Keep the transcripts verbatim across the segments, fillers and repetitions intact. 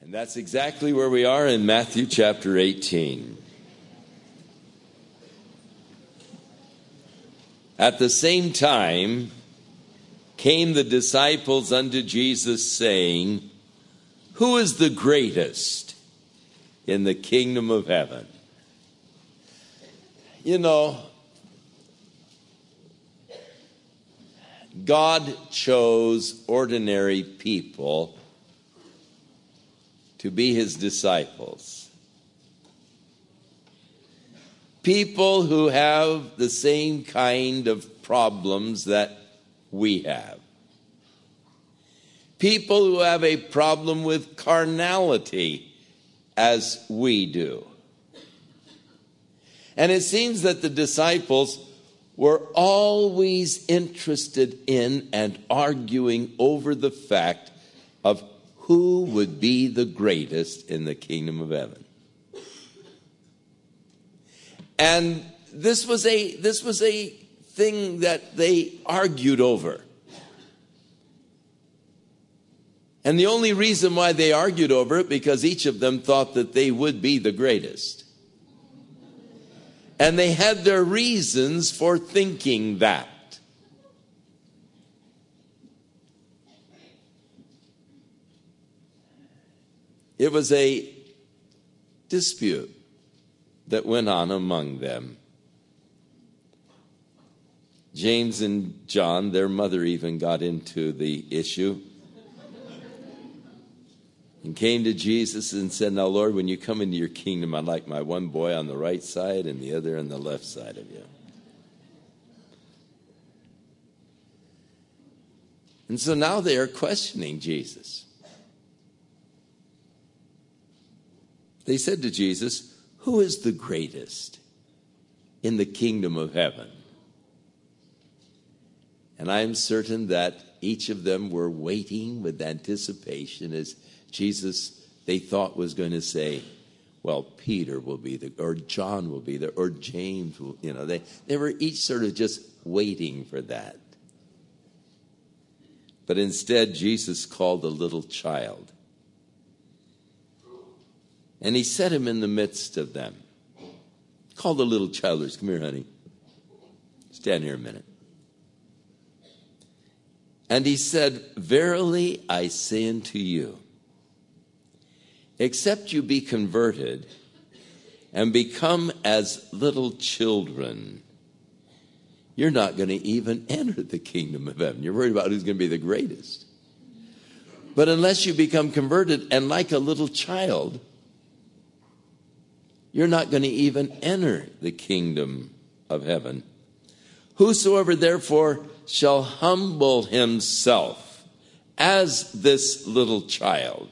And that's exactly where we are in Matthew chapter eighteen. At the same time came the disciples unto Jesus, saying, Who is the greatest in the kingdom of heaven? You know, God chose ordinary people to be his disciples. People who have the same kind of problems that we have. People who have a problem with carnality as we do. And it seems that the disciples were always interested in and arguing over the fact of who would be the greatest in the kingdom of heaven. And this was a this was a thing that they argued over. And the only reason why they argued over it, because each of them thought that they would be the greatest. And they had their reasons for thinking that. It was a dispute that went on among them. James and John, their mother even got into the issue and came to Jesus and said, Now, Lord, when you come into your kingdom, I'd like my one boy on the right side and the other on the left side of you. And so now they are questioning Jesus. They said to Jesus, Who is the greatest in the kingdom of heaven? And I am certain that each of them were waiting with anticipation as Jesus, they thought, was going to say, well, Peter will be there, or John will be there, or James will, you know, they, they were each sort of just waiting for that. But instead, Jesus called a little child. And he set him in the midst of them. Called the little child, come here, honey. Stand here a minute. And he said, Verily I say unto you, except you be converted and become as little children, you're not going to even enter the kingdom of heaven. You're worried about who's going to be the greatest. But unless you become converted and like a little child, you're not going to even enter the kingdom of heaven. Whosoever therefore shall humble himself as this little child,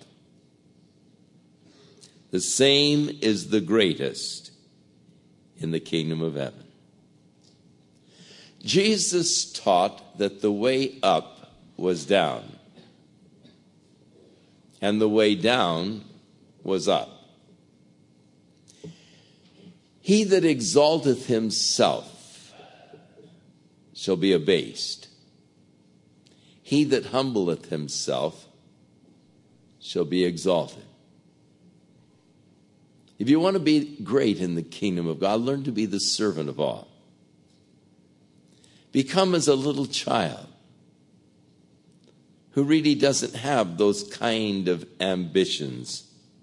the same is the greatest in the kingdom of heaven. Jesus taught that the way up was down, and the way down was up. He that exalteth himself shall be abased. He that humbleth himself shall be exalted. If you want to be great in the kingdom of God, learn to be the servant of all. Become as a little child who really doesn't have those kind of ambitions.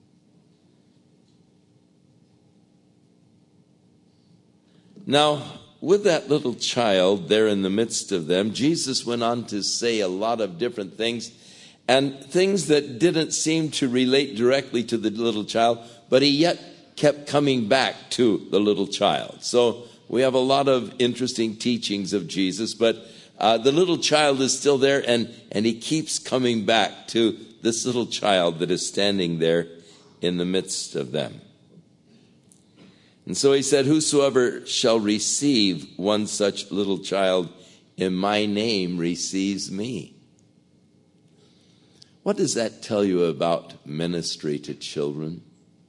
Now, with that little child there in the midst of them, Jesus went on to say a lot of different things, and things that didn't seem to relate directly to the little child, but he yet kept coming back to the little child. So we have a lot of interesting teachings of Jesus, but uh, the little child is still there, and, and he keeps coming back to this little child that is standing there in the midst of them. And so he said, Whosoever shall receive one such little child in my name receives me. What does that tell you about ministry to children?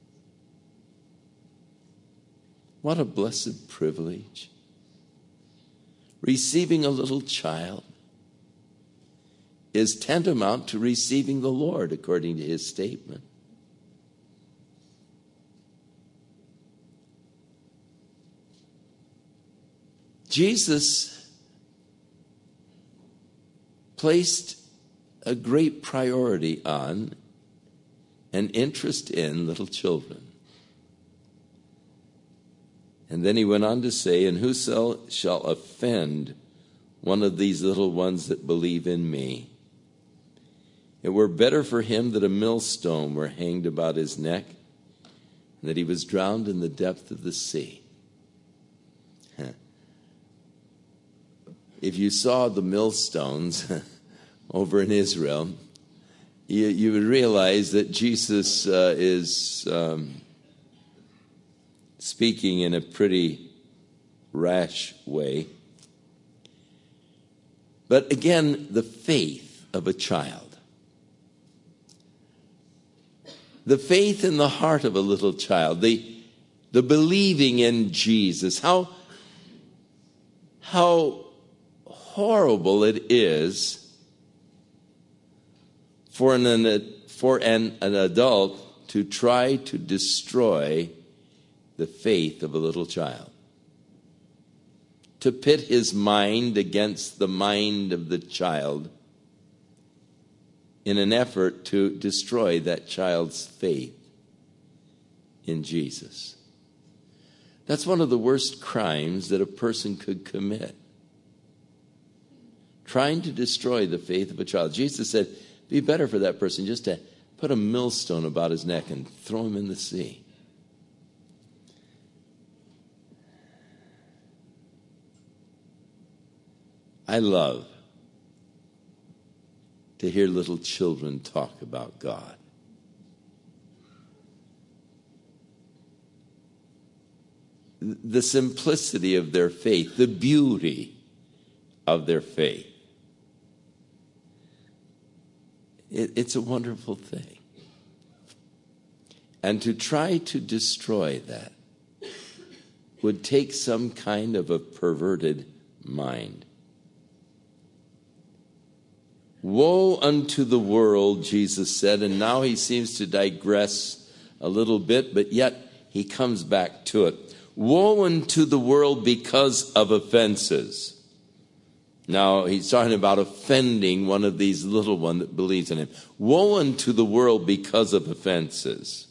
What a blessed privilege. Receiving a little child is tantamount to receiving the Lord, according to his statement. Jesus placed a great priority on and interest in little children. And then he went on to say, and whoso shall offend one of these little ones that believe in me, it were better for him that a millstone were hanged about his neck, and that he was drowned in the depth of the sea. If you saw the millstones over in Israel, you, you would realize that Jesus uh, is um, speaking in a pretty rash way. But again, the faith of a child. The faith in the heart of a little child. The, the believing in Jesus. How, how horrible it is for an, for an, an adult to try to destroy the faith of a little child. To pit his mind against the mind of the child in an effort to destroy that child's faith in Jesus. That's one of the worst crimes that a person could commit. Trying to destroy the faith of a child. Jesus said, it'd be better for that person just to put a millstone about his neck and throw him in the sea. I love to hear little children talk about God. The simplicity of their faith, the beauty of their faith. It, it's a wonderful thing. And to try to destroy that would take some kind of a perverted mind. Woe unto the world, Jesus said, and now he seems to digress a little bit, but yet he comes back to it. Woe unto the world because of offenses. Now he's talking about offending one of these little ones that believes in him. Woe unto the world because of offenses.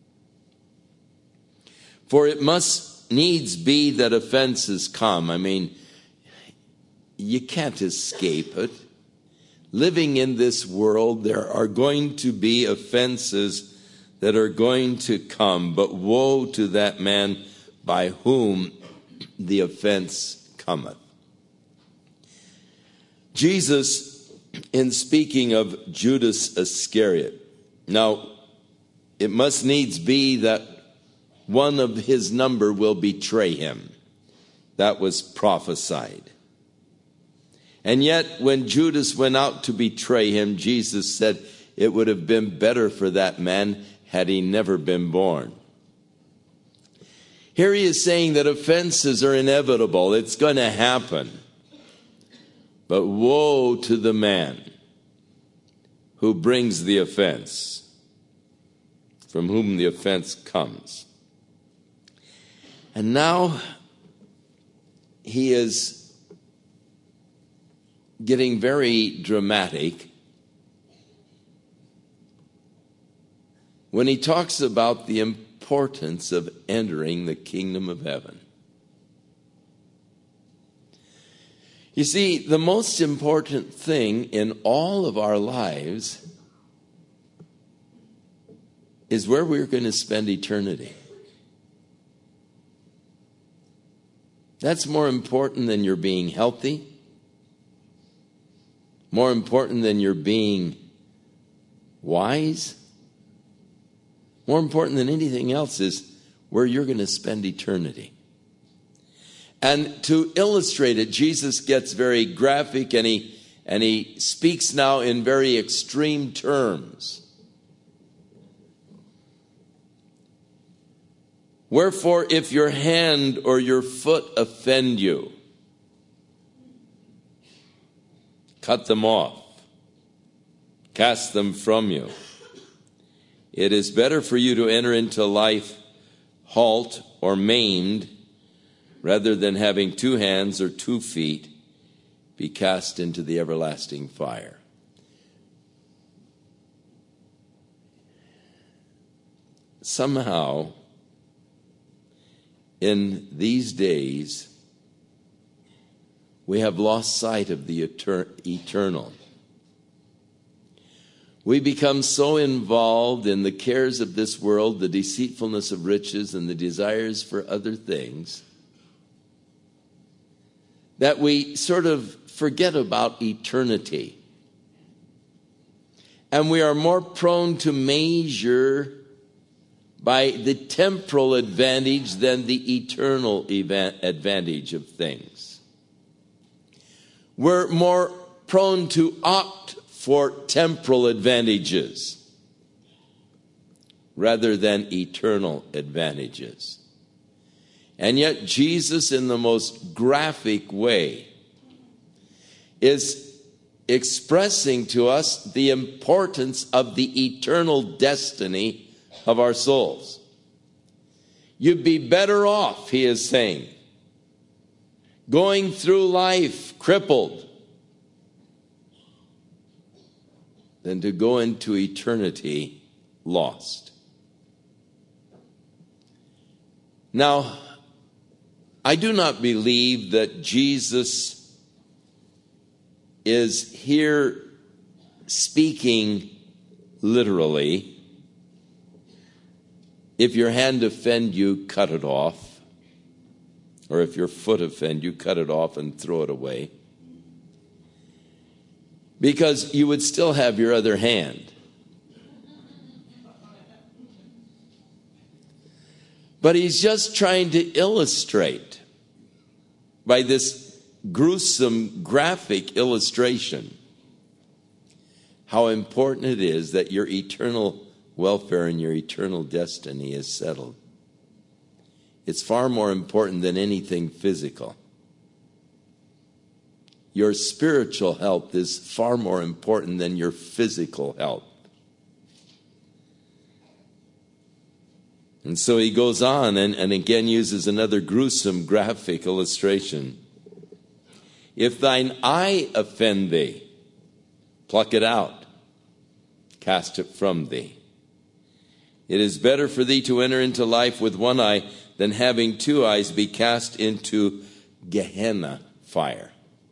For it must needs be that offenses come. I mean, you can't escape it. Living in this world, there are going to be offenses that are going to come, but woe to that man by whom the offense cometh. Jesus, in speaking of Judas Iscariot, now it must needs be that one of his number will betray him. That was prophesied. And yet, when Judas went out to betray him, Jesus said it would have been better for that man had he never been born. Here he is saying that offenses are inevitable. It's going to happen. But woe to the man who brings the offense, from whom the offense comes. And now he is getting very dramatic when he talks about the importance of entering the kingdom of heaven. You see, the most important thing in all of our lives is where we're going to spend eternity. That's more important than your being healthy. More important than your being wise. More important than anything else is where you're going to spend eternity. And to illustrate it, Jesus gets very graphic and he, and he speaks now in very extreme terms. Wherefore, if your hand or your foot offend you, cut them off. Cast them from you. It is better for you to enter into life halt or maimed rather than having two hands or two feet, be cast into the everlasting fire. Somehow, in these days, we have lost sight of the eternal. We become so involved in the cares of this world, the deceitfulness of riches, and the desires for other things, that we sort of forget about eternity. And we are more prone to measure by the temporal advantage than the eternal advantage of things. We're more prone to opt for temporal advantages rather than eternal advantages. And yet Jesus, in the most graphic way, is expressing to us the importance of the eternal destiny of our souls. You'd be better off, he is saying, going through life crippled than to go into eternity lost. Now, I do not believe that Jesus is here speaking literally. If your hand offend you, cut it off. Or if your foot offend you, cut it off and throw it away. Because you would still have your other hand. But he's just trying to illustrate by this gruesome graphic illustration how important it is that your eternal welfare and your eternal destiny is settled. It's far more important than anything physical. Your spiritual health is far more important than your physical health. And so he goes on and, and again uses another gruesome graphic illustration. If thine eye offend thee, pluck it out, cast it from thee. It is better for thee to enter into life with one eye than having two eyes be cast into Gehenna fire.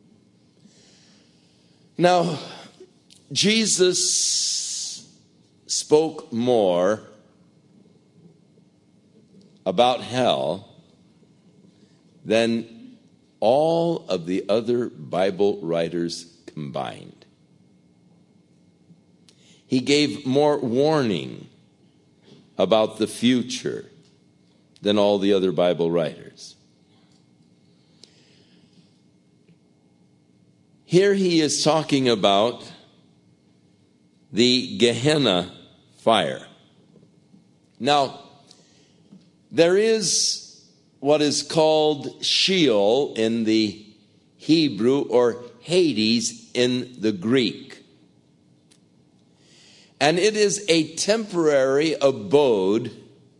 Now, Jesus spoke more about hell than all of the other Bible writers combined. He gave more warning about the future than all the other Bible writers. Here he is talking about the Gehenna fire. Now, there is what is called Sheol in the Hebrew or Hades in the Greek. And it is a temporary abode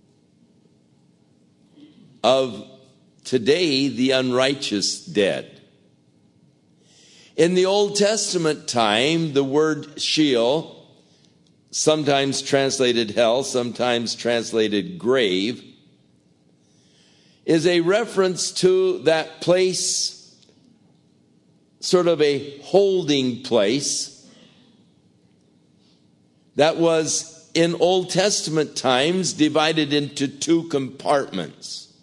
of today the unrighteous dead. In the Old Testament time, the word Sheol, sometimes translated hell, sometimes translated grave, is a reference to that place, sort of a holding place, that was in Old Testament times divided into two compartments.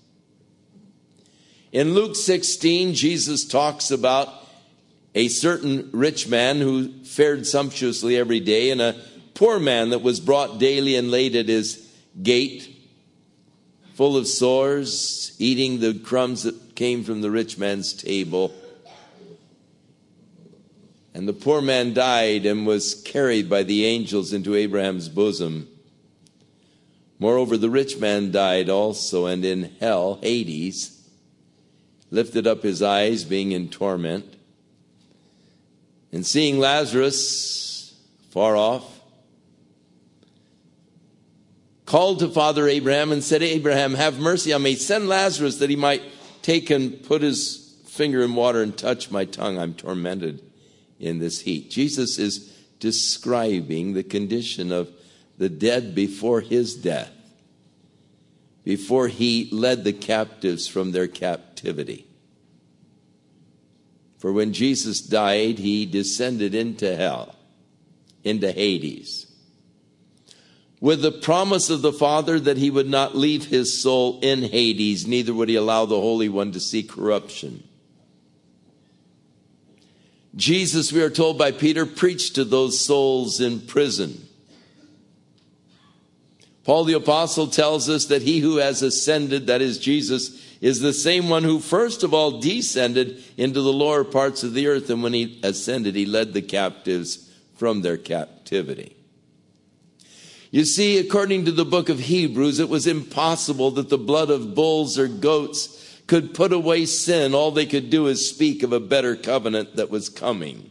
In Luke sixteen, Jesus talks about a certain rich man who fared sumptuously every day, and a poor man that was brought daily and laid at his gate, full of sores, eating the crumbs that came from the rich man's table. And the poor man died and was carried by the angels into Abraham's bosom. Moreover, the rich man died also, and in hell, Hades, lifted up his eyes, being in torment. And seeing Lazarus far off, called to Father Abraham and said, Abraham, have mercy on me. Send Lazarus that he might taken, put his finger in water and touched my tongue. I'm tormented in this heat. Jesus is describing the condition of the dead before his death, before he led the captives from their captivity. For when Jesus died, he descended into hell, into Hades, with the promise of the Father that he would not leave his soul in Hades, neither would he allow the Holy One to see corruption. Jesus, we are told by Peter, preached to those souls in prison. Paul the Apostle tells us that he who has ascended, that is Jesus, is the same one who first of all descended into the lower parts of the earth. And when he ascended, he led the captives from their captivity. You see, according to the book of Hebrews, it was impossible that the blood of bulls or goats could put away sin. All they could do is speak of a better covenant that was coming.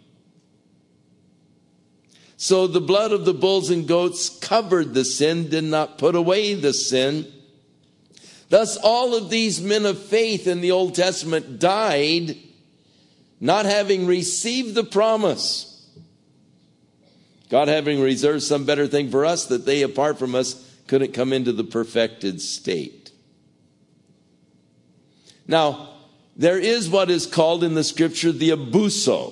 So the blood of the bulls and goats covered the sin, did not put away the sin. Thus, all of these men of faith in the Old Testament died not having received the promise. God having reserved some better thing for us, that they, apart from us, couldn't come into the perfected state. Now, there is what is called in the scripture the abuso.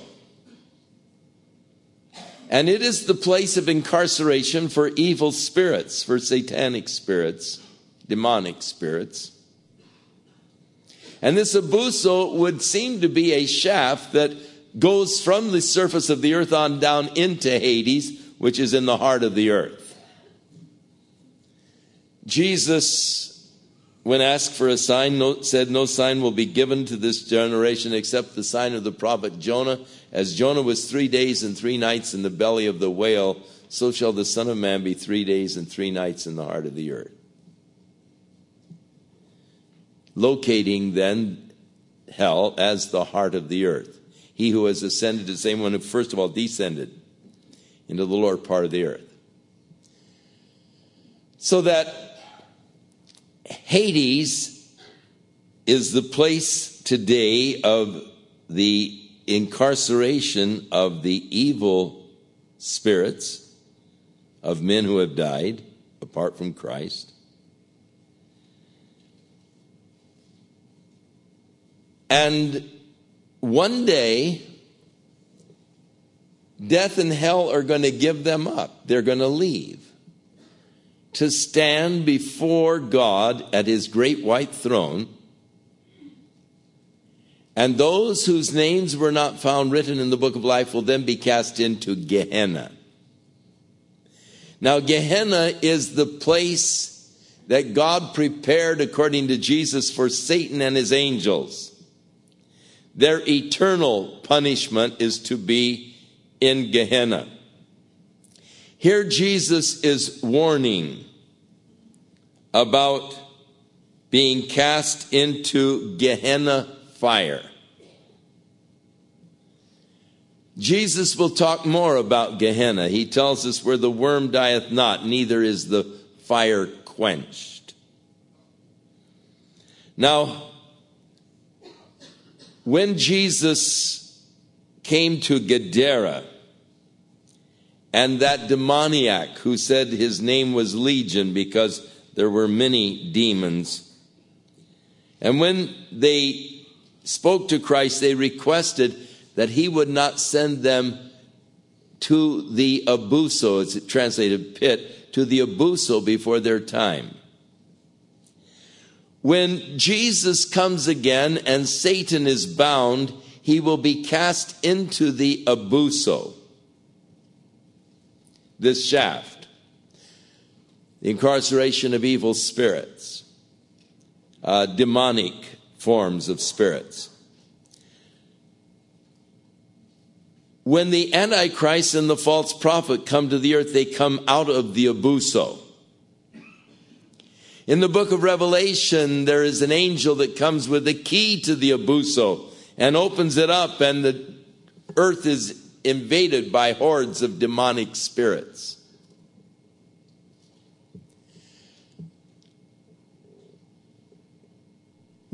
And it is the place of incarceration for evil spirits, for satanic spirits, demonic spirits. And this abuso would seem to be a shaft that goes from the surface of the earth on down into Hades, which is in the heart of the earth. Jesus, when asked for a sign, no, said, "No sign will be given to this generation except the sign of the prophet Jonah. As Jonah was three days and three nights in the belly of the whale, so shall the Son of Man be three days and three nights in the heart of the earth." Locating then hell as the heart of the earth. He who has ascended is the same one who first of all descended into the lower part of the earth. So that Hades is the place today of the incarceration of the evil spirits of men who have died apart from Christ. And one day, death and hell are going to give them up. They're going to leave to stand before God at his great white throne. And those whose names were not found written in the book of life will then be cast into Gehenna. Now, Gehenna is the place that God prepared, according to Jesus, for Satan and his angels. Their eternal punishment is to be in Gehenna. Here Jesus is warning about being cast into Gehenna fire. Jesus will talk more about Gehenna. He tells us where the worm dieth not, neither is the fire quenched. Now, when Jesus came to Gadara, and that demoniac who said his name was Legion because there were many demons, and when they spoke to Christ, they requested that he would not send them to the abuso, it's translated pit, to the abuso before their time. When Jesus comes again and Satan is bound, he will be cast into the abuso, this shaft, the incarceration of evil spirits, uh, demonic forms of spirits. When the Antichrist and the false prophet come to the earth, they come out of the abuso. In the book of Revelation, there is an angel that comes with a key to the abuso and opens it up, and the earth is invaded by hordes of demonic spirits.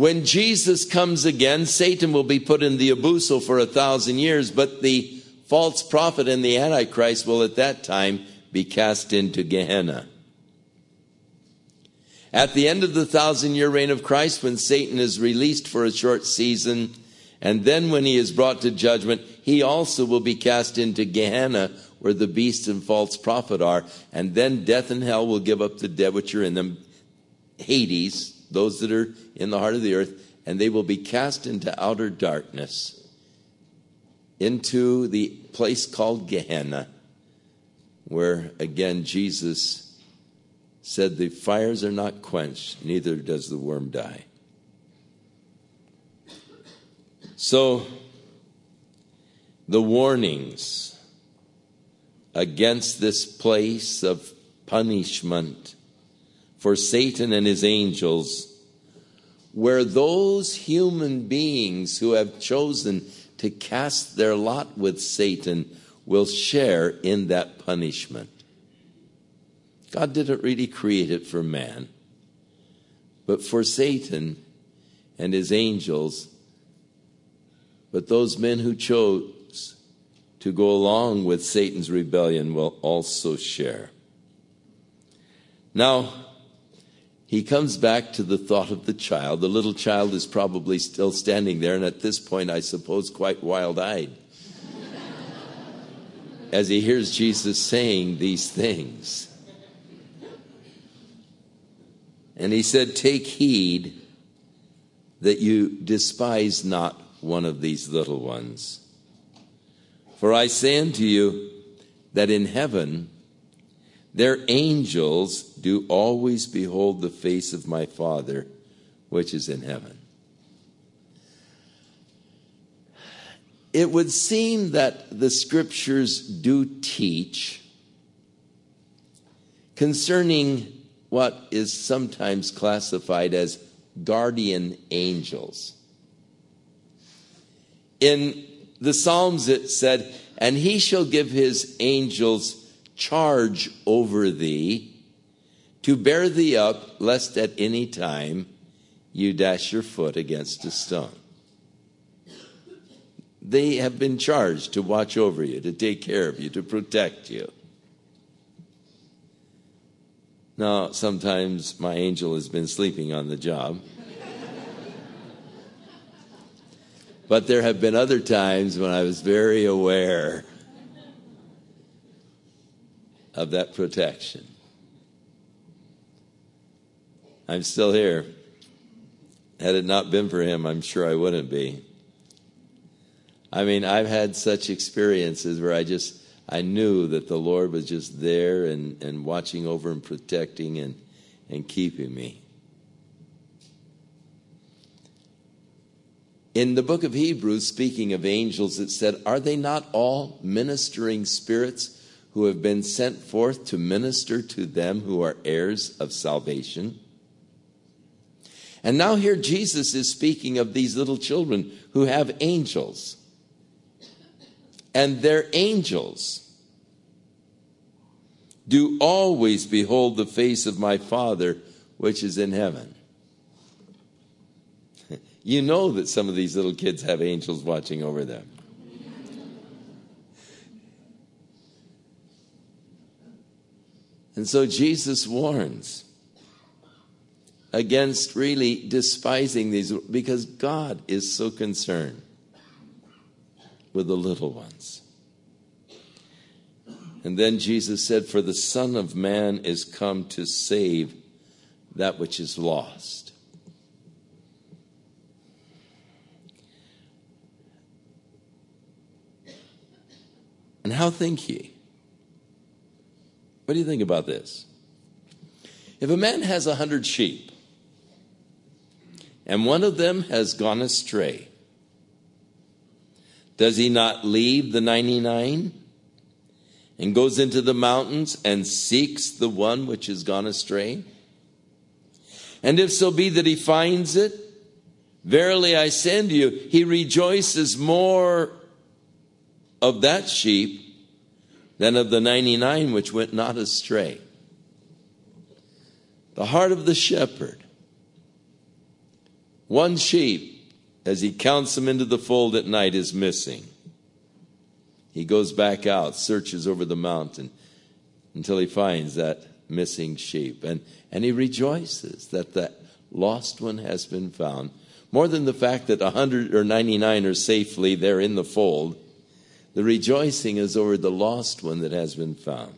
When Jesus comes again, Satan will be put in the abuso for a thousand years, but the false prophet and the Antichrist will at that time be cast into Gehenna. At the end of the thousand-year reign of Christ, when Satan is released for a short season, and then when he is brought to judgment, he also will be cast into Gehenna, where the beast and false prophet are. And then death and hell will give up the dead which are in them, Hades, those that are in the heart of the earth, and they will be cast into outer darkness, into the place called Gehenna, where again Jesus said, the fires are not quenched, neither does the worm die. So, the warnings against this place of punishment for Satan and his angels, where those human beings who have chosen to cast their lot with Satan will share in that punishment. God didn't really create it for man, but for Satan and his angels. But those men who chose to go along with Satan's rebellion will also share. Now, he comes back to the thought of the child. The little child is probably still standing there, and at this point, I suppose, quite wild-eyed as he hears Jesus saying these things. And he said, take heed that you despise not one of these little ones. For I say unto you that in heaven their angels do always behold the face of my Father, which is in heaven. It would seem that the scriptures do teach concerning what is sometimes classified as guardian angels. In the Psalms it said, and he shall give his angels charge over thee, to bear thee up, lest at any time you dash your foot against a stone. They have been charged to watch over you, to take care of you, to protect you. Now, sometimes my angel has been sleeping on the job. But there have been other times when I was very aware of that protection. I'm still here. Had it not been for him, I'm sure I wouldn't be. I mean, I've had such experiences where I just, I knew that the Lord was just there and, and watching over and protecting and, and keeping me. In the book of Hebrews, speaking of angels, it said, are they not all ministering spirits who have been sent forth to minister to them who are heirs of salvation? And now here Jesus is speaking of these little children who have angels. And their angels do always behold the face of my Father, which is in heaven. You know that some of these little kids have angels watching over them. And so Jesus warns against really despising these, because God is so concerned with the little ones. And then Jesus said, for the Son of Man is come to save that which is lost. And how think ye? What do you think about this? If a man has a hundred sheep, and one of them has gone astray, does he not leave the ninety-nine and goes into the mountains and seeks the one which has gone astray? And if so be that he finds it, verily I say unto you, he rejoices more of that sheep than of the ninety-nine which went not astray. The heart of the shepherd one sheep, as he counts them into the fold at night, is missing. He goes back out, searches over the mountain until he finds that missing sheep. And, and he rejoices that the lost one has been found. More than the fact that one hundred or ninety-nine are safely there in the fold, the rejoicing is over the lost one that has been found.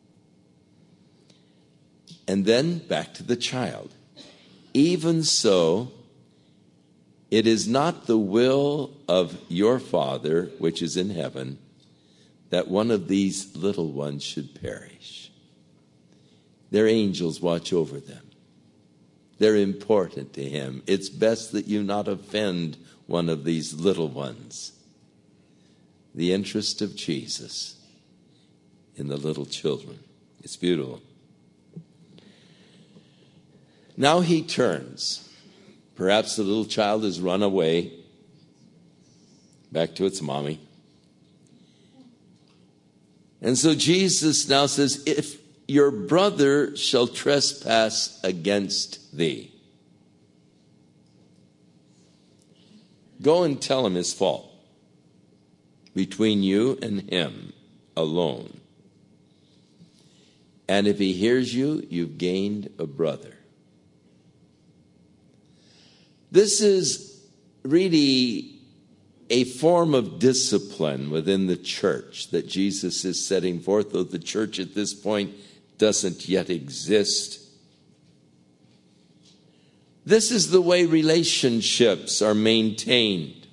And then back to the child. Even so, it is not the will of your Father, which is in heaven, that one of these little ones should perish. Their angels watch over them. They're important to him. It's best that you not offend one of these little ones. The interest of Jesus in the little children. It's beautiful. Now he turns. Perhaps the little child has run away back to its mommy. And so Jesus now says, if your brother shall trespass against thee, go and tell him his fault between you and him alone. And if he hears you, you've gained a brother. This is really a form of discipline within the church that Jesus is setting forth, though the church at this point doesn't yet exist. This is the way relationships are maintained.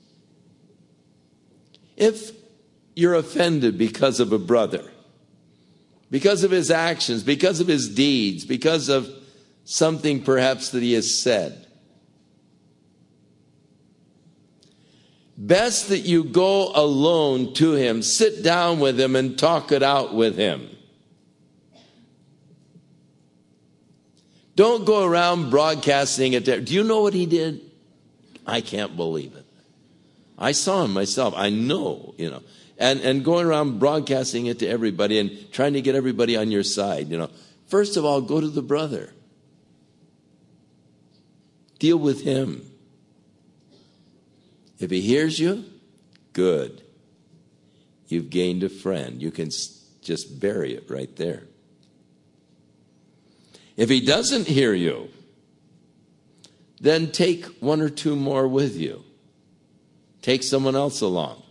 If you're offended because of a brother, because of his actions, because of his deeds, because of something perhaps that he has said, best that you go alone to him, sit down with him and talk it out with him. Don't go around broadcasting it. Do you know what he did? I can't believe it. I saw him myself. I know, you know. And and going around broadcasting it to everybody and trying to get everybody on your side, you know. First of all, go to the brother. Deal with him. If he hears you, good. You've gained a friend. You can just bury it right there. If he doesn't hear you, then take one or two more with you. Take someone else along.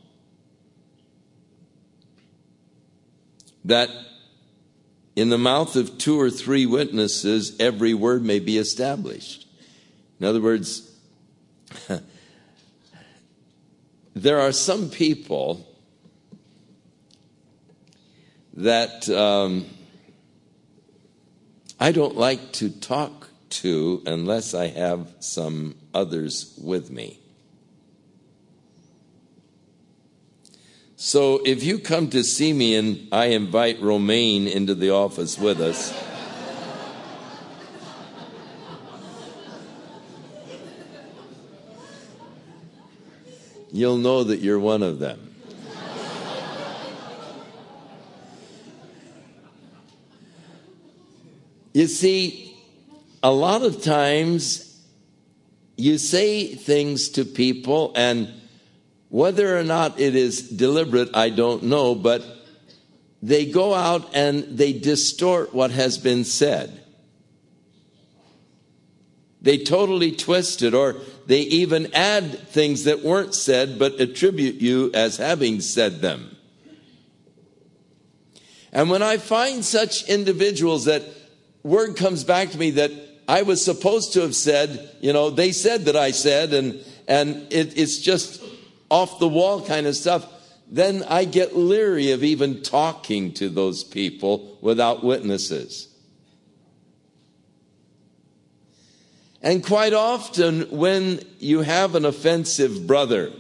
That in the mouth of two or three witnesses, every word may be established. In other words, there are some people that um, I don't like to talk to unless I have some others with me. So if you come to see me and I invite Romaine into the office with us, you'll know that you're one of them. You see, a lot of times you say things to people, and whether or not it is deliberate, I don't know, but they go out and they distort what has been said. They totally twist it, or they even add things that weren't said but attribute you as having said them. And when I find such individuals that word comes back to me that I was supposed to have said, you know, they said that I said, and, and it, it's just off the wall kind of stuff, then I get leery of even talking to those people without witnesses. And quite often when you have an offensive brother,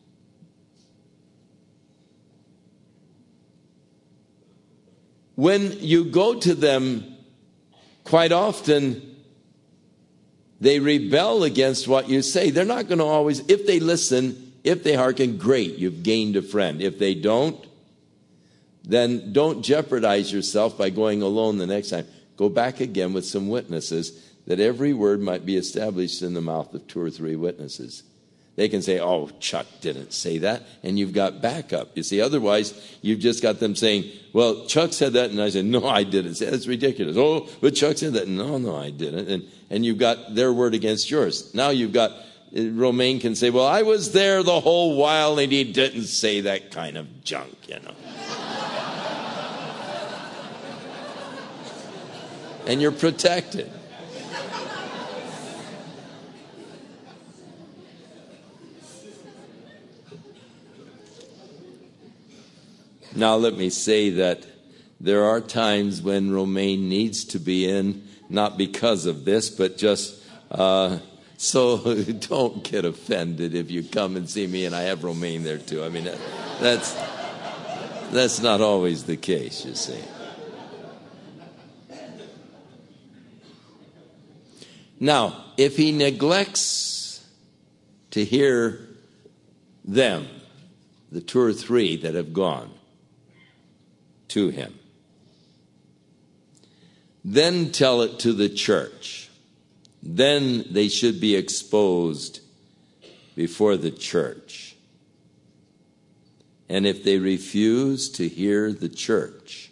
when you go to them, quite often they rebel against what you say. They're not going to always, if they listen, if they hearken, great, you've gained a friend. If they don't, then don't jeopardize yourself by going alone the next time. go back again with some witnesses, that every word might be established in the mouth of two or three witnesses. They can say, oh, Chuck didn't say that, and you've got backup. You see, otherwise, you've just got them saying, well, Chuck said that, and I said, no, I didn't. That's ridiculous. Oh, but Chuck said that. No, no, I didn't. And, and you've got their word against yours. Now you've got, Romaine can say, well, I was there the whole while, and he didn't say that kind of junk, you know. And you're protected. Now let me say that there are times when Romaine needs to be in, not because of this, but just uh, so don't get offended if you come and see me and I have Romaine there too. I mean, that, that's that's not always the case, you see. Now, if he neglects to hear them, the two or three that have gone to him, then tell it to the church. Then they should be exposed before the church. And if they refuse to hear the church,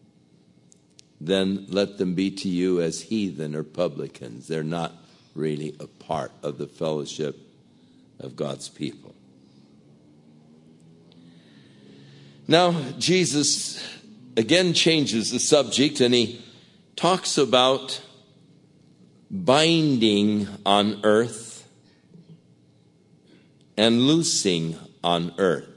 then let them be to you as heathen or publicans. They're not really a part of the fellowship of God's people. Now, Jesus again changes the subject, and he talks about binding on earth and loosing on earth.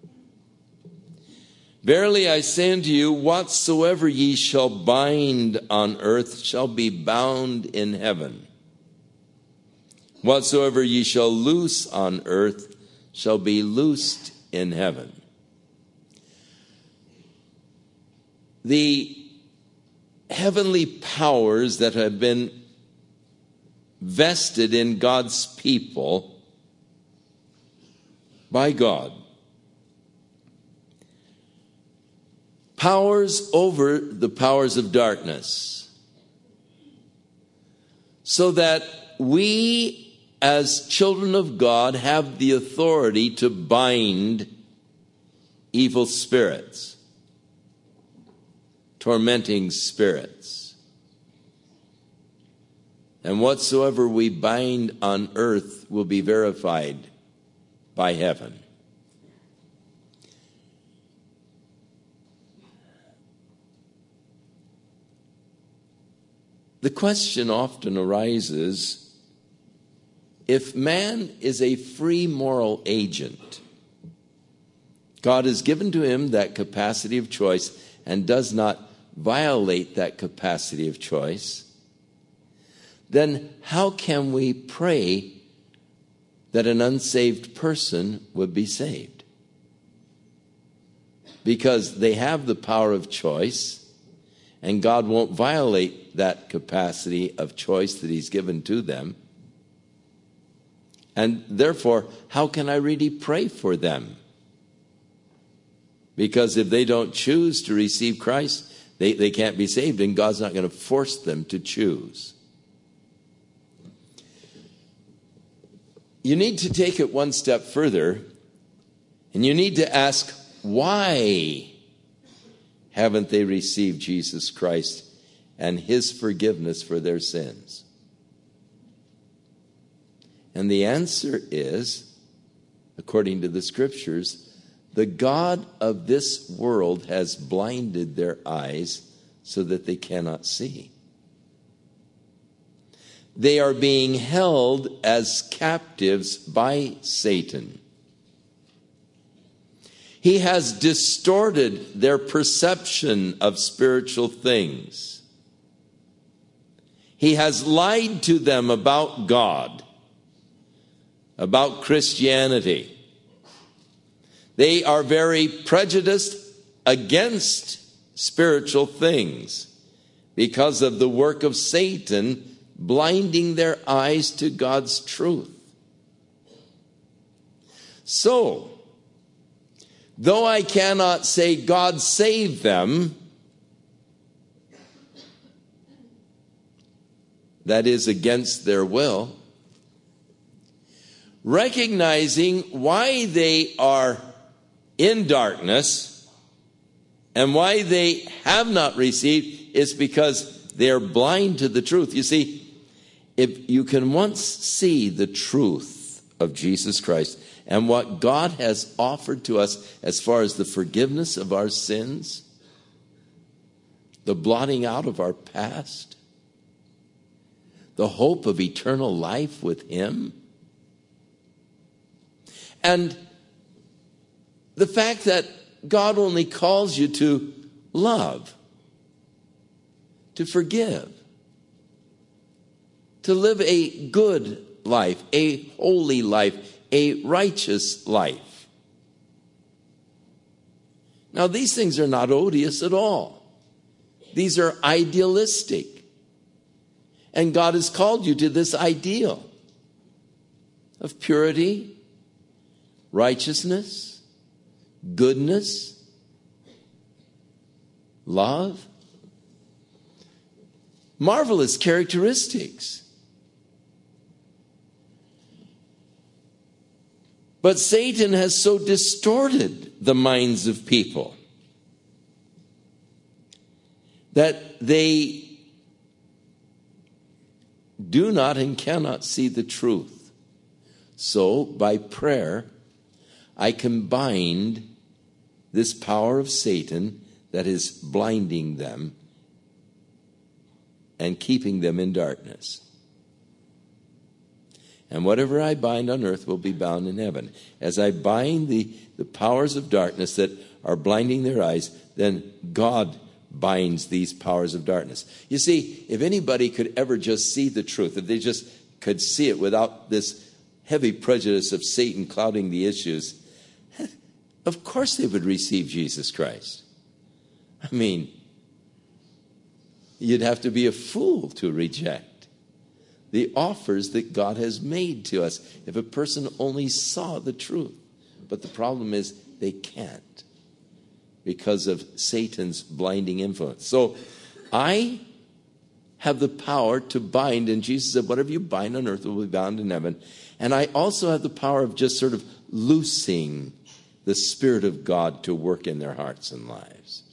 Verily I say unto you, whatsoever ye shall bind on earth shall be bound in heaven. Whatsoever ye shall loose on earth shall be loosed in heaven. The heavenly powers that have been vested in God's people by God, powers over the powers of darkness, so that we as children of God have the authority to bind evil spirits, tormenting spirits. And whatsoever we bind on earth will be verified by heaven. The question often arises, if man is a free moral agent, God has given to him that capacity of choice and does not violate that capacity of choice, then how can we pray that an unsaved person would be saved? Because they have the power of choice, and God won't violate that capacity of choice that he's given to them. And therefore, how can I really pray for them? Because if they don't choose to receive Christ, they, they can't be saved, and God's not going to force them to choose. You need to take it one step further, and you need to ask, why haven't they received Jesus Christ and his forgiveness for their sins? And the answer is, according to the scriptures, the God of this world has blinded their eyes so that they cannot see. They are being held as captives by Satan. He has distorted their perception of spiritual things. He has lied to them about God, about Christianity. They are very prejudiced against spiritual things because of the work of Satan blinding their eyes to God's truth. So, though I cannot say God save them, that is against their will, recognizing why they are in darkness and why they have not received is because they are blind to the truth. You see, if you can once see the truth of Jesus Christ and what God has offered to us as far as the forgiveness of our sins, the blotting out of our past, the hope of eternal life with Him, and the fact that God only calls you to love, to forgive, to live a good life, a holy life, a righteous life. Now, these things are not odious at all. These are idealistic. And God has called you to this ideal of purity, righteousness, goodness, love. Marvelous characteristics. But Satan has so distorted the minds of people that they do not and cannot see the truth. So, by prayer, I can bind this power of Satan that is blinding them and keeping them in darkness. And whatever I bind on earth will be bound in heaven. As I bind the, the powers of darkness that are blinding their eyes, then God binds these powers of darkness. You see, if anybody could ever just see the truth, if they just could see it without this heavy prejudice of Satan clouding the issues, of course they would receive Jesus Christ. I mean, you'd have to be a fool to reject the offers that God has made to us if a person only saw the truth. But the problem is they can't because of Satan's blinding influence. So I have the power to bind, and Jesus said, whatever you bind on earth will be bound in heaven. And I also have the power of just sort of loosing the Spirit of God to work in their hearts and lives.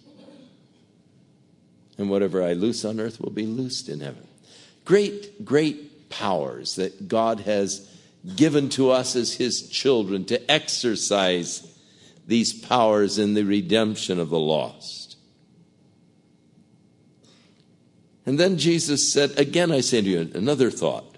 And whatever I loose on earth will be loosed in heaven. Great, great powers that God has given to us as His children to exercise these powers in the redemption of the lost. And then Jesus said, again I say to you, another thought,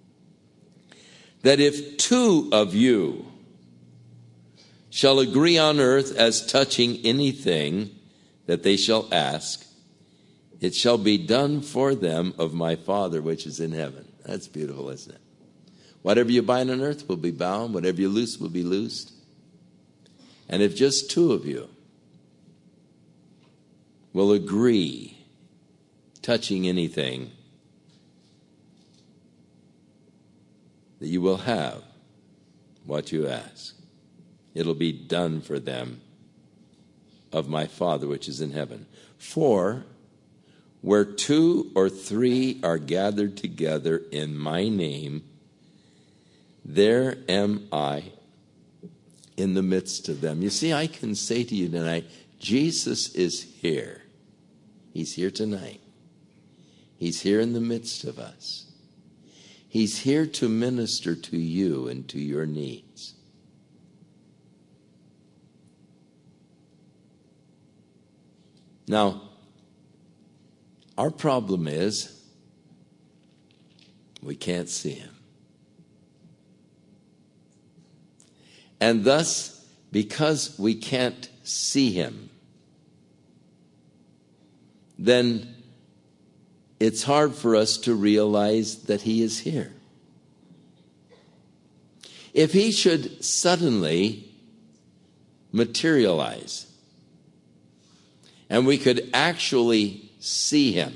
that if two of you shall agree on earth as touching anything that they shall ask, it shall be done for them of my Father which is in heaven. That's beautiful, isn't it? Whatever you bind on earth will be bound. Whatever you loose will be loosed. And if just two of you will agree touching anything, that you will have what you ask. It'll be done for them of my Father which is in heaven. For where two or three are gathered together in my name, there am I in the midst of them. You see, I can say to you tonight, Jesus is here. He's here tonight. He's here in the midst of us. He's here to minister to you and to your needs. Now, our problem is we can't see Him. And thus, because we can't see Him, then it's hard for us to realize that He is here. If He should suddenly materialize and we could actually see Him,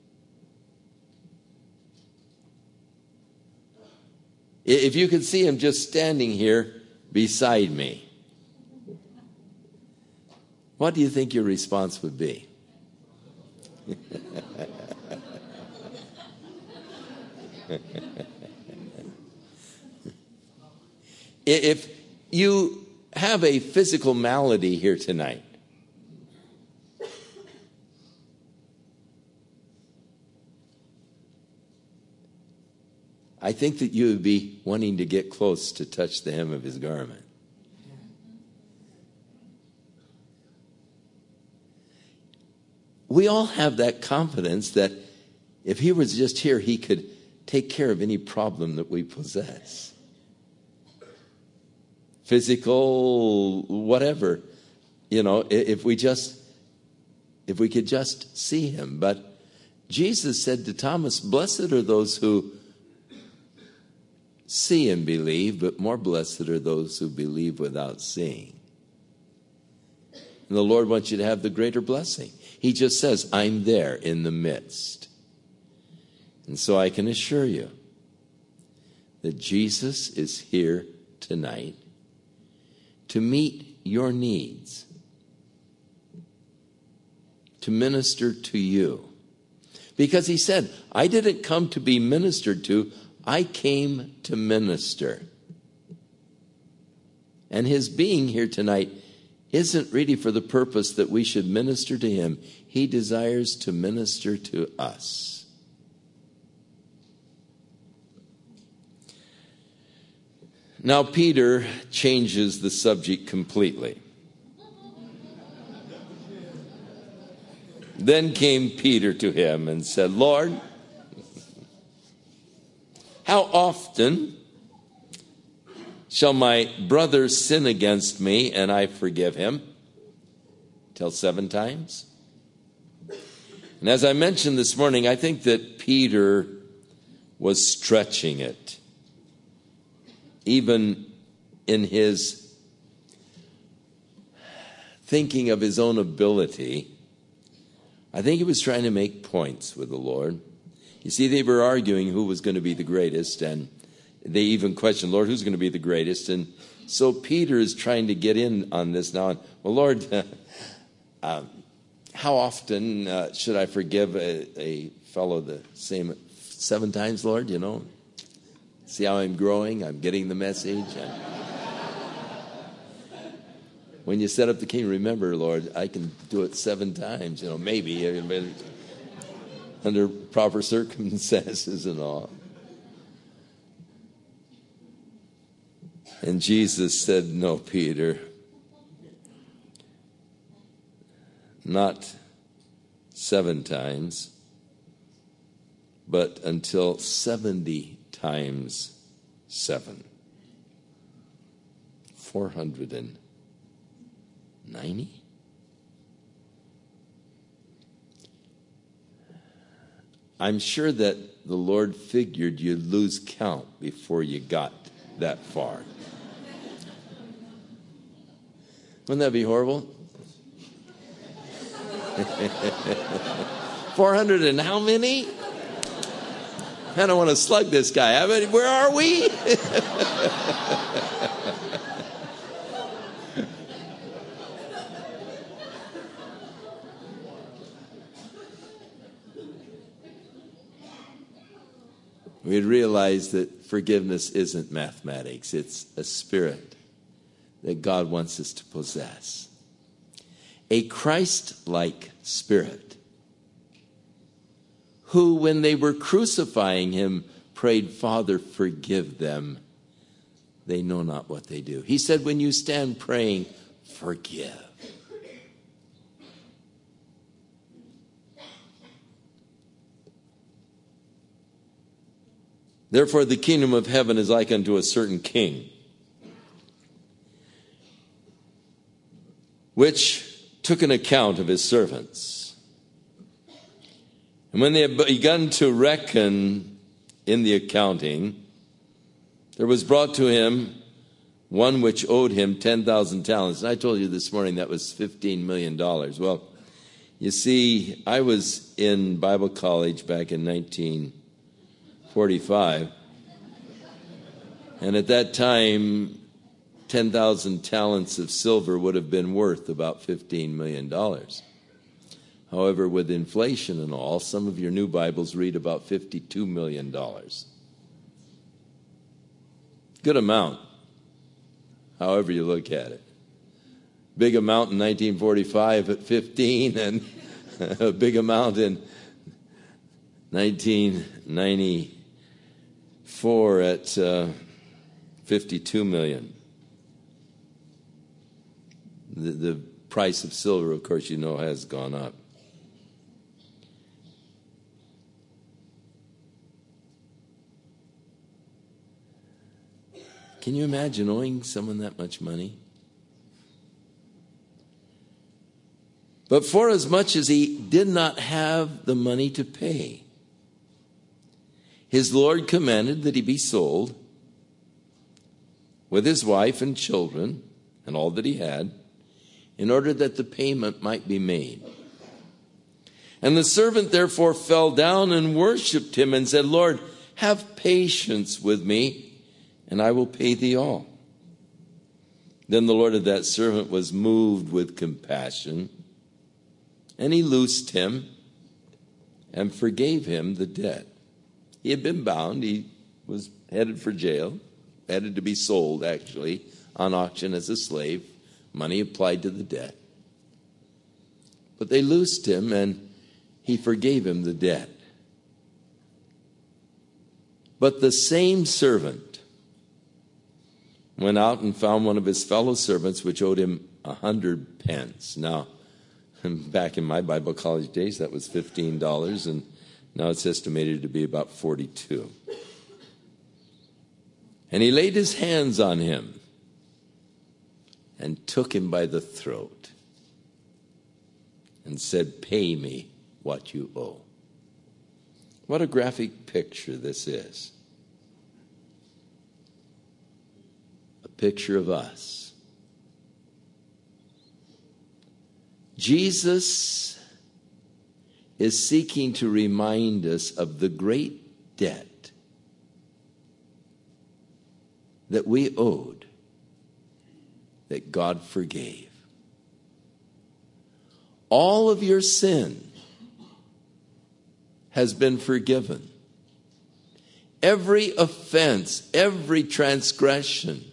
if you could see Him just standing here beside me, what do you think your response would be? If you have a physical malady here tonight, I think that you would be wanting to get close to touch the hem of his garment. We all have that confidence that if he was just here, he could take care of any problem that we possess. Physical, whatever. You know, if we just, if we could just see him. But Jesus said to Thomas, blessed are those who see and believe, but more blessed are those who believe without seeing. And the Lord wants you to have the greater blessing. He just says, I'm there in the midst. And so I can assure you that Jesus is here tonight to meet your needs, to minister to you. Because he said, I didn't come to be ministered to, I came to minister. And his being here tonight isn't really for the purpose that we should minister to him. He desires to minister to us. Now, Peter changes the subject completely. Then came Peter to him and said, Lord, how often shall my brother sin against me and I forgive him? Till seven times? And as I mentioned this morning, I think that Peter was stretching it. Even in his thinking of his own ability, I think he was trying to make points with the Lord. You see, they were arguing who was going to be the greatest, and they even questioned, Lord, who's going to be the greatest? And so Peter is trying to get in on this now. And, well, Lord, uh, how often uh, should I forgive a, a fellow the same seven times, Lord? You know, see how I'm growing? I'm getting the message. And when you set up the king, remember, Lord, I can do it seven times. You know, maybe under proper circumstances and all. And Jesus said, no, Peter, not seven times, but until seventy times seven. four hundred ninety? I'm sure that the Lord figured you'd lose count before you got that far. Wouldn't that be horrible? four hundred and how many? I don't want to slug this guy. I mean, where are we? We'd realize that forgiveness isn't mathematics. It's a spirit that God wants us to possess. A Christ-like spirit who, when they were crucifying him, prayed, Father, forgive them. They know not what they do. He said, when you stand praying, forgive. Therefore, the kingdom of heaven is like unto a certain king, which took an account of his servants. And when they had begun to reckon in the accounting, there was brought to him one which owed him ten thousand talents. And I told you this morning that was fifteen million dollars. Well, you see, I was in Bible college back in nineteen forty-five. And at that time, ten thousand talents of silver would have been worth about fifteen million dollars. However, with inflation and all, some of your new Bibles read about fifty-two million dollars. Good amount, however you look at it. Big amount in nineteen forty-five at fifteen, and a big amount in nineteen ninety-four at uh, fifty-two million. The, the price of silver, of course, you know, has gone up. Can you imagine owing someone that much money? But for as much as he did not have the money to pay, his Lord commanded that he be sold with his wife and children and all that he had, in order that the payment might be made. And the servant therefore fell down and worshipped him and said, Lord, have patience with me, and I will pay thee all. Then the Lord of that servant was moved with compassion, and he loosed him and forgave him the debt. He had been bound. He was headed for jail, headed to be sold, actually, on auction as a slave. Money applied to the debt. But they loosed him, and he forgave him the debt. But the same servant went out and found one of his fellow servants, which owed him a hundred pence. Now, back in my Bible college days, that was fifteen dollars, and now it's estimated to be about forty-two. And he laid his hands on him and took him by the throat and said, pay me what you owe. What a graphic picture this is. A picture of us. Jesus is seeking to remind us of the great debt that we owed, that God forgave. All of your sin has been forgiven. Every offense, every transgression,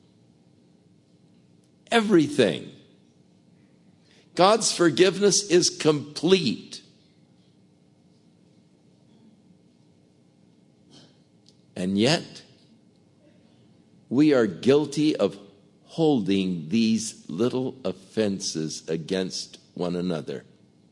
everything. God's forgiveness is complete. And yet, we are guilty of holding these little offenses against one another.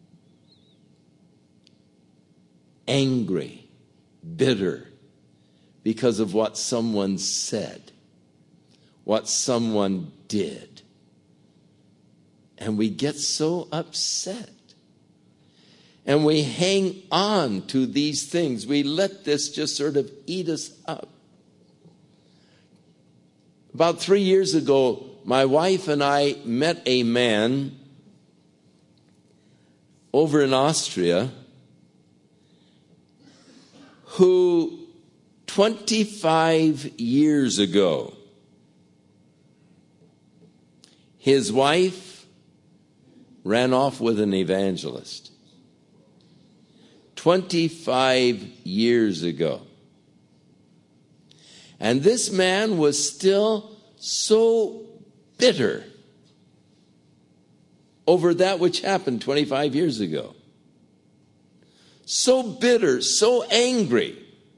Angry, bitter, because of what someone said, what someone did. And we get so upset. And we hang on to these things. We let this just sort of eat us up. About three years ago, my wife and I met a man over in Austria who twenty-five years ago, his wife ran off with an evangelist. twenty-five years ago. And this man was still so bitter over that which happened twenty-five years ago. So bitter, so angry,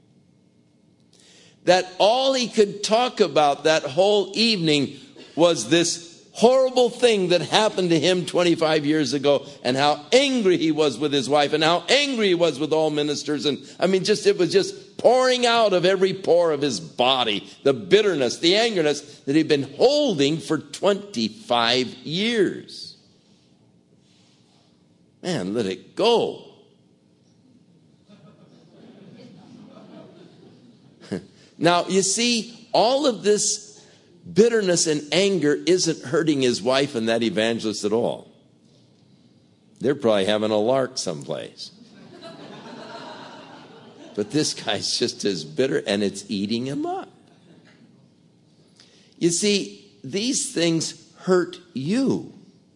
that all he could talk about that whole evening was this horrible thing that happened to him twenty-five years ago, and how angry he was with his wife, and how angry he was with all ministers. And I mean, just it was just pouring out of every pore of his body, the bitterness, the angerness that he'd been holding for twenty-five years. Man, let it go. Now, you see, all of this bitterness and anger isn't hurting his wife and that evangelist at all. They're probably having a lark someplace. But this guy's just as bitter, and it's eating him up. You see, these things hurt you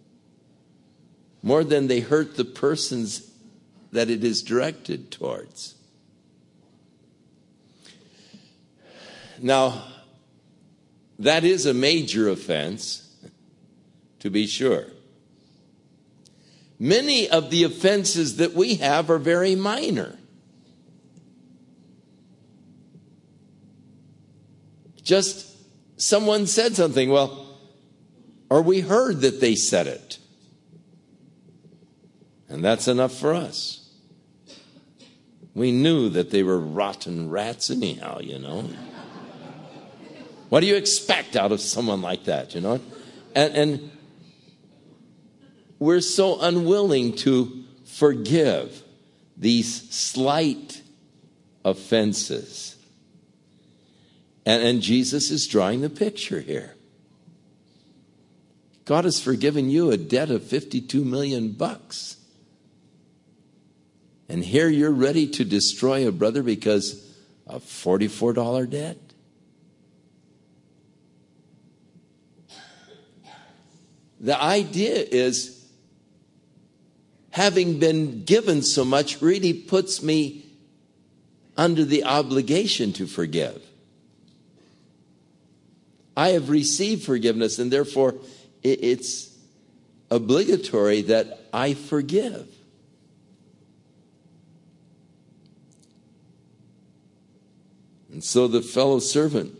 more than they hurt the persons that it is directed towards. Now, that is a major offense, to be sure. Many of the offenses that we have are very minor. Just someone said something, well, or we heard that they said it. And that's enough for us. We knew that they were rotten rats anyhow, you know. What do you expect out of someone like that, you know? And, and we're so unwilling to forgive these slight offenses. And, and Jesus is drawing the picture here. God has forgiven you a debt of fifty-two million bucks. And here you're ready to destroy a brother because of forty-four dollars debt? The idea is, having been given so much really puts me under the obligation to forgive. I have received forgiveness, and therefore it's obligatory that I forgive. And so the fellow servant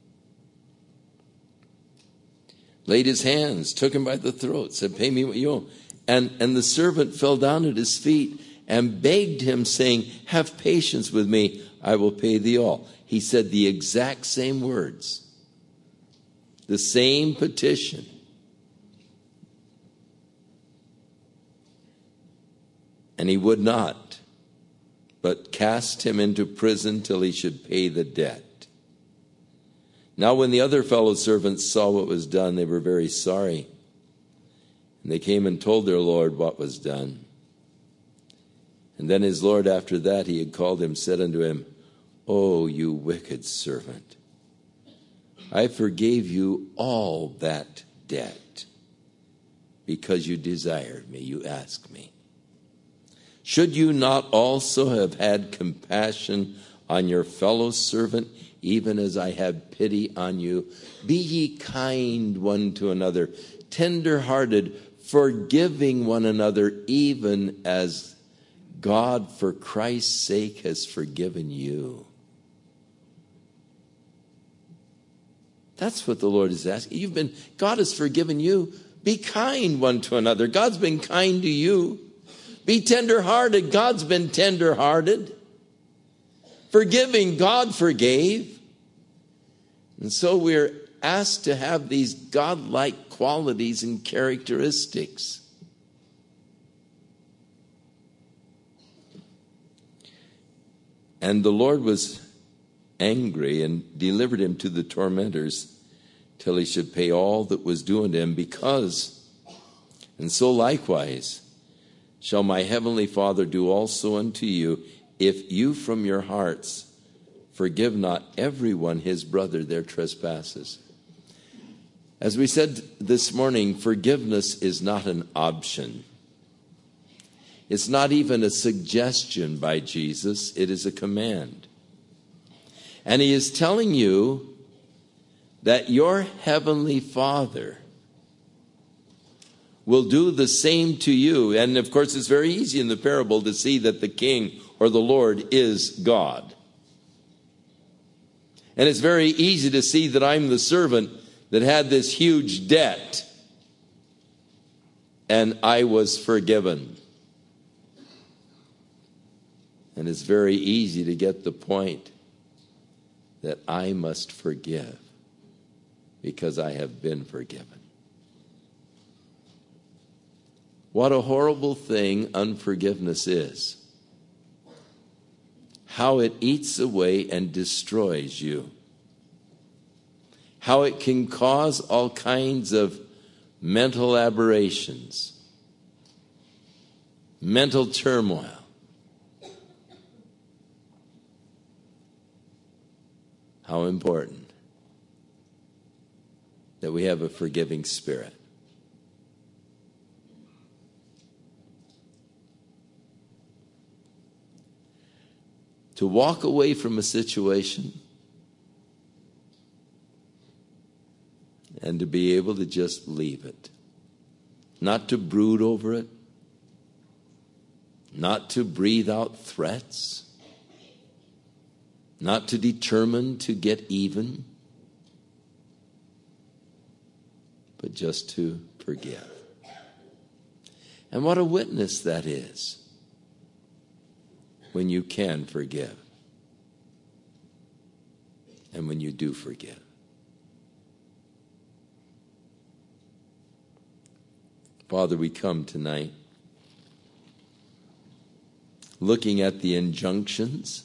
laid his hands, took him by the throat, said, pay me what you owe. And, and the servant fell down at his feet and begged him, saying, have patience with me, I will pay thee all. He said the exact same words, the same petition. And he would not, but cast him into prison till he should pay the debt. Now when the other fellow servants saw what was done, they were very sorry. And they came and told their Lord what was done. And then his Lord, after that he had called him, said unto him, O you wicked servant, I forgave you all that debt, because you desired me, you asked me. Should you not also have had compassion on your fellow servant, even as I have pity on you? Be ye kind one to another, tender-hearted, forgiving one another, even as God for Christ's sake has forgiven you. That's what the Lord is asking. You've been, God has forgiven you. Be kind one to another. God's been kind to you. Be tender-hearted. God's been tender-hearted. Forgiving, God forgave. And so we're asked to have these God-like qualities and characteristics. And the Lord was angry and delivered him to the tormentors till he should pay all that was due unto him, because, and so likewise, shall my heavenly Father do also unto you, if you from your hearts forgive not everyone his brother their trespasses. As we said this morning, forgiveness is not an option. It's not even a suggestion by Jesus. It is a command. And he is telling you that your heavenly Father will do the same to you. And of course, it's very easy in the parable to see that the king or the Lord is God. And it's very easy to see that I'm the servant that had this huge debt and I was forgiven. And it's very easy to get the point that I must forgive because I have been forgiven. What a horrible thing unforgiveness is. How it eats away and destroys you. How it can cause all kinds of mental aberrations, mental turmoil. How important that we have a forgiving spirit. To walk away from a situation and to be able to just leave it. Not to brood over it. Not to breathe out threats. Not to determine to get even. But just to forgive. And what a witness that is when you can forgive and when you do forgive. Father, we come tonight looking at the injunctions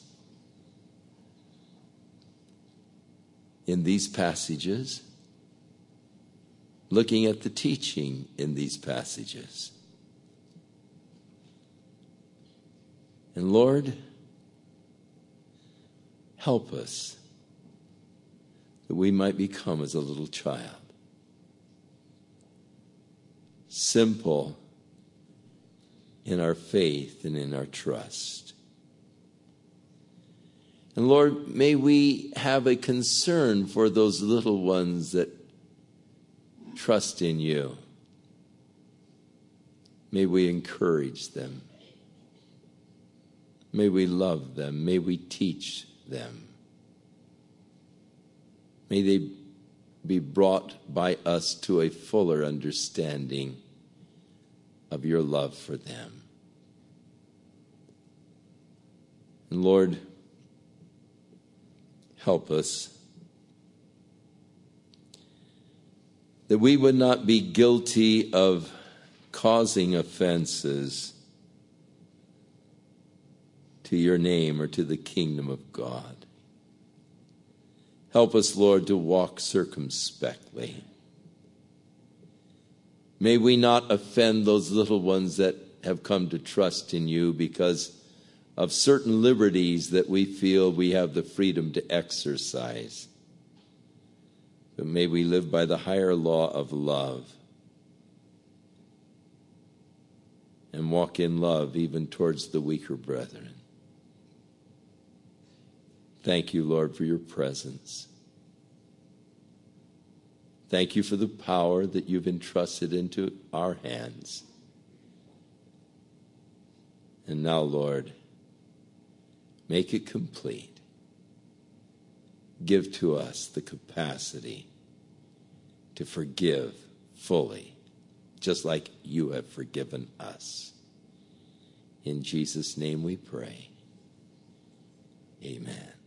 in these passages, looking at the teaching in these passages. And Lord, help us that we might become as a little child. Simple in our faith and in our trust. And Lord, may we have a concern for those little ones that trust in you. May we encourage them. May we love them. May we teach them. May they be brought by us to a fuller understanding of your love for them. And Lord, help us that we would not be guilty of causing offenses to your name or to the kingdom of God. Help us, Lord, to walk circumspectly. May we not offend those little ones that have come to trust in you because of certain liberties that we feel we have the freedom to exercise. But may we live by the higher law of love and walk in love even towards the weaker brethren. Thank you, Lord, for your presence. Thank you for the power that you've entrusted into our hands. And now, Lord, make it complete. Give to us the capacity to forgive fully, just like you have forgiven us. In Jesus' name we pray. Amen.